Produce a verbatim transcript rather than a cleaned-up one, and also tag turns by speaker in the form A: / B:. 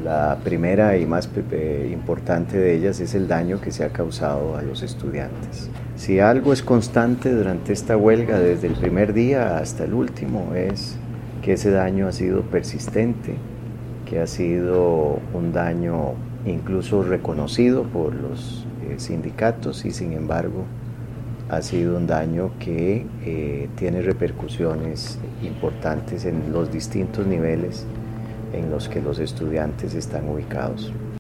A: La primera y más eh, importante de ellas es el daño que se ha causado a los estudiantes. Si algo es constante durante esta huelga, desde el primer día hasta el último, es que ese daño ha sido persistente, que ha sido un daño incluso reconocido por los eh, sindicatos y sin embargo ha sido un daño que eh, tiene repercusiones importantes en los distintos niveles en los que los estudiantes están ubicados.